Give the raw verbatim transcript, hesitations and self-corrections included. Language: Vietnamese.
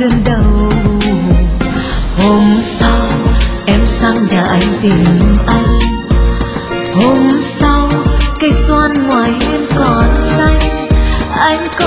sương đầu. Hôm sau em sang nhà anh tìm anh, hôm sau cây xoan ngoài hiên còn xanh. Anh